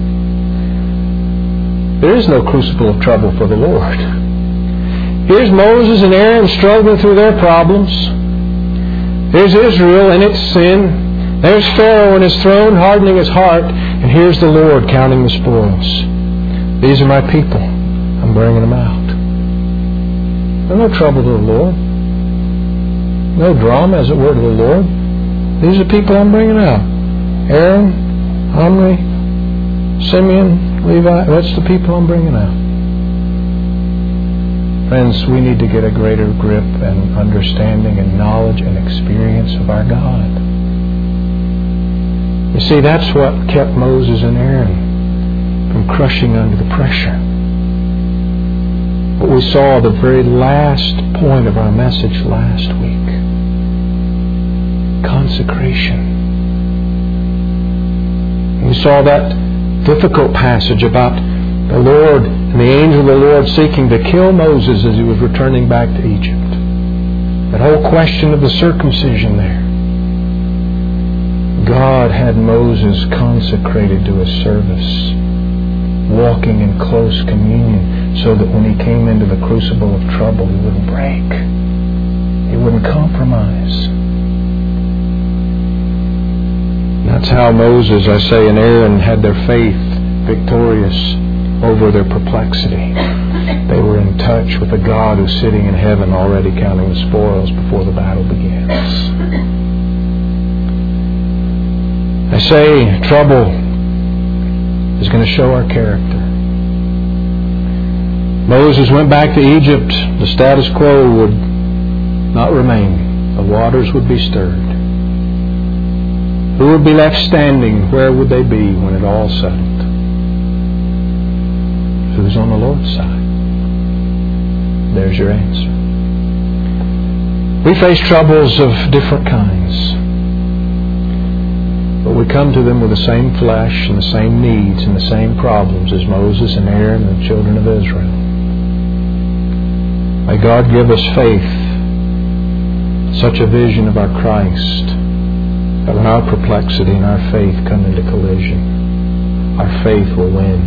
There is no crucible of trouble for the Lord. Here's Moses and Aaron struggling through their problems. Here's Israel in its sin. There's Pharaoh in his throne hardening his heart. And here's the Lord counting the spoils. These are my people. I'm bringing them out. There's no trouble to the Lord. No drama, as it were, to the Lord. These are people I'm bringing out. Aaron, Omri, Simeon, Levi. That's the people I'm bringing out. Friends, we need to get a greater grip and understanding and knowledge and experience of our God. You see, that's what kept Moses and Aaron from crushing under the pressure. What we saw the very last point of our message last week. Consecration. We saw that difficult passage about the Lord and the angel of the Lord seeking to kill Moses as he was returning back to Egypt. That whole question of the circumcision there. God had Moses consecrated to his service, walking in close communion, so that when he came into the crucible of trouble, he wouldn't break. He wouldn't compromise. That's how Moses, I say, and Aaron had their faith victorious over their perplexity. They were in touch with the God who's sitting in heaven already counting the spoils before the battle begins. I say trouble is going to show our character. Moses went back to Egypt. The status quo would not remain. The waters would be stirred. Who would be left standing? Where would they be when it all settled? Who's on the Lord's side? There's your answer. We face troubles of different kinds. But we come to them with the same flesh and the same needs and the same problems as Moses and Aaron and the children of Israel. May God give us faith, such a vision of our Christ, that when our perplexity and our faith come into collision, our faith will win.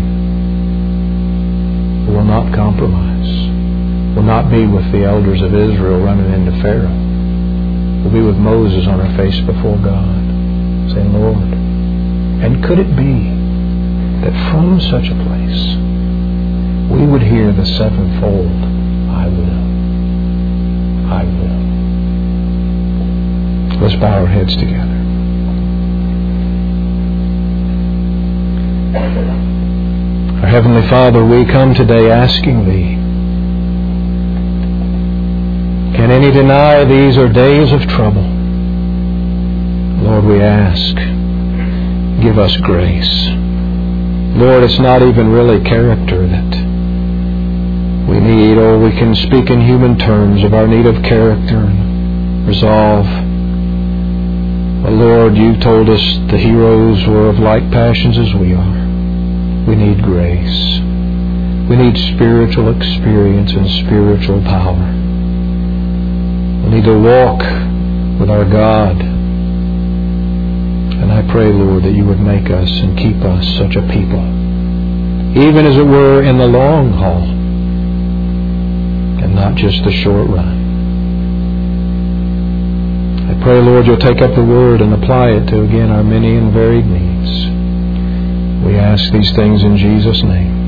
We will not compromise. We'll not be with the elders of Israel running into Pharaoh. We'll be with Moses on our face before God, saying, Lord, and could it be that from such a place we would hear the sevenfold, I will, I will. Let's bow our heads together. Our Heavenly Father, we come today asking Thee, can any deny these are days of trouble? Lord, we ask, give us grace. Lord, it's not even really character that we need, or we can speak in human terms of our need of character and resolve. But Lord, You told us the heroes were of like passions as we are. We need grace. We need spiritual experience and spiritual power. We need to walk with our God. And I pray, Lord, that You would make us and keep us such a people, even as it were in the long haul, and not just the short run. I pray, Lord, You'll take up the Word and apply it to, again, our many and varied needs. We ask these things in Jesus' name.